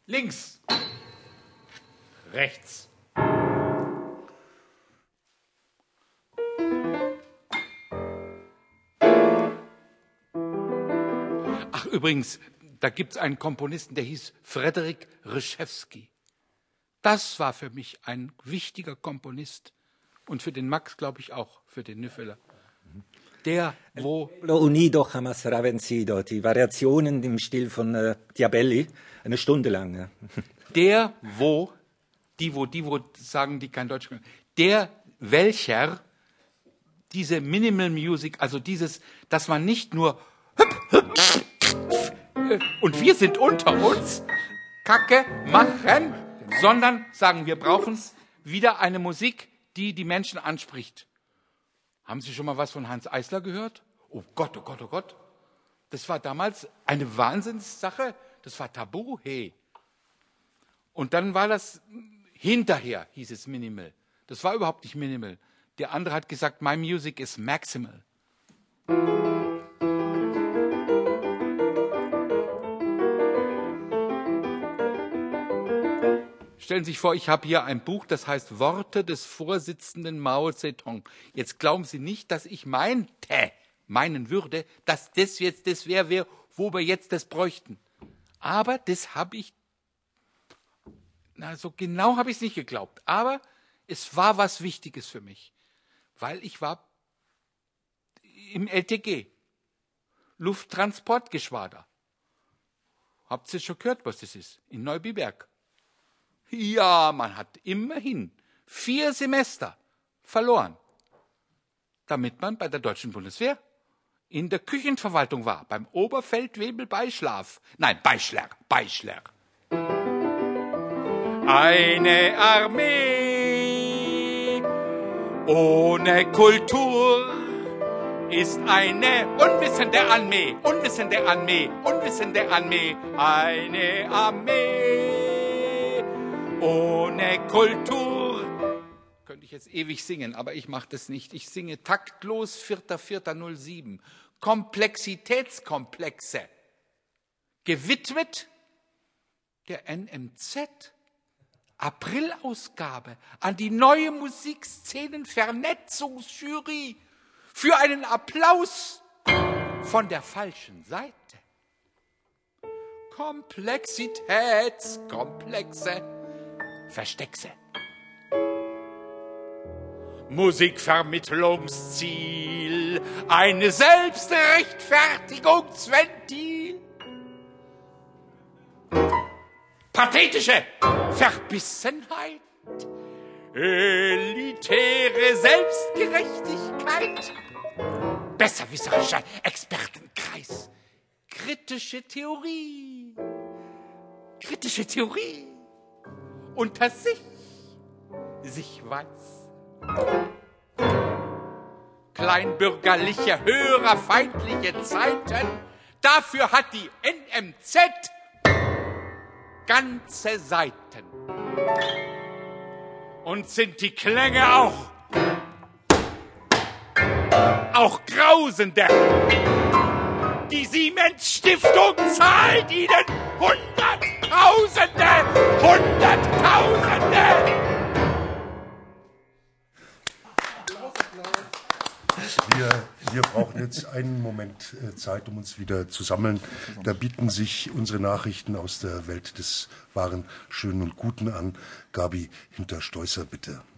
Links. Rechts. Ach, übrigens, da gibt's einen Komponisten, der hieß Frederik Reshevsky. Das war für mich ein wichtiger Komponist. Und für den Max, glaube ich, auch, für den Nüffeler. Der, wo... Lo unido jamás será vencido. Die Variationen im Stil von Diabelli, eine Stunde lang. Ja. Der, die sagen, die kein Deutsch können. Der, welcher diese Minimal Music, also dieses, dass man nicht nur und wir sind unter uns Kacke machen, sondern sagen, wir brauchen wieder eine Musik, die die Menschen anspricht. Haben Sie schon mal was von Hans Eisler gehört? Oh Gott, oh Gott, oh Gott. Das war damals eine Wahnsinnssache. Das war tabu, hey. Und dann war das hinterher, hieß es Minimal. Das war überhaupt nicht Minimal. Der andere hat gesagt, my music is maximal. Stellen Sie sich vor, ich habe hier ein Buch, das heißt Worte des Vorsitzenden Mao Zedong. Jetzt glauben Sie nicht, dass ich meinen würde, dass das jetzt das wäre, wo wir jetzt das bräuchten. Aber das habe ich, so genau habe ich es nicht geglaubt. Aber es war was Wichtiges für mich, weil ich war im LTG, Lufttransportgeschwader. Habt ihr schon gehört, was das ist? In Neubiberg. Ja, man hat immerhin 4 Semester verloren, damit man bei der deutschen Bundeswehr in der Küchenverwaltung war, beim Oberfeldwebel Beischlaf. Nein, Beischler. Eine Armee ohne Kultur ist eine unwissende Armee. Eine Armee ohne Kultur. Könnte ich jetzt ewig singen, aber ich mache das nicht. Ich singe taktlos 4.4.07. Komplexitätskomplexe. Gewidmet der NMZ. Aprilausgabe an die neue Musikszenenvernetzungsjury für einen Applaus von der falschen Seite. Komplexitätskomplexe. Versteckse. Musikvermittlungsziel, ein Selbstrechtfertigungsventil. Pathetische Verbissenheit, elitäre Selbstgerechtigkeit, besserwisserischer Expertenkreis, kritische Theorie, unter sich weiß. Kleinbürgerliche, hörerfeindliche Zeiten, dafür hat die NMZ ganze Seiten. Und sind die Klänge auch grausender. Die Siemens-Stiftung zahlt ihnen Hunderttausende. Wir brauchen jetzt einen Moment Zeit, um uns wieder zu sammeln. Da bieten sich unsere Nachrichten aus der Welt des Wahren, Schönen und Guten an. Gabi Hinterstoisser, bitte.